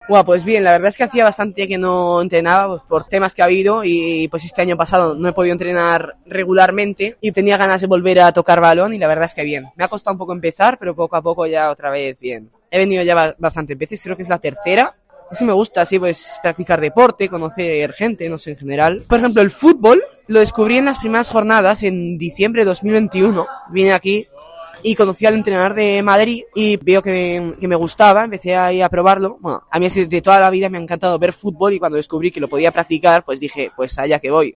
Bueno, pues bien, la verdad es que hacía bastante que no entrenaba pues, por temas que ha habido y pues este año pasado no he podido entrenar regularmente y tenía ganas de volver a tocar balón y la verdad es que bien. Me ha costado un poco empezar, pero poco a poco ya otra vez bien. He venido ya bastantes veces, creo que es la tercera. Sí me gusta, así pues practicar deporte, conocer gente, no sé, en general. Por ejemplo, el fútbol lo descubrí en las primeras jornadas en diciembre de 2021. Vine aquí y conocí al entrenador de Madrid y veo que me gustaba, empecé a ir a probarlo. Bueno, a mí de toda la vida me ha encantado ver fútbol y cuando descubrí que lo podía practicar, pues dije, pues allá que voy.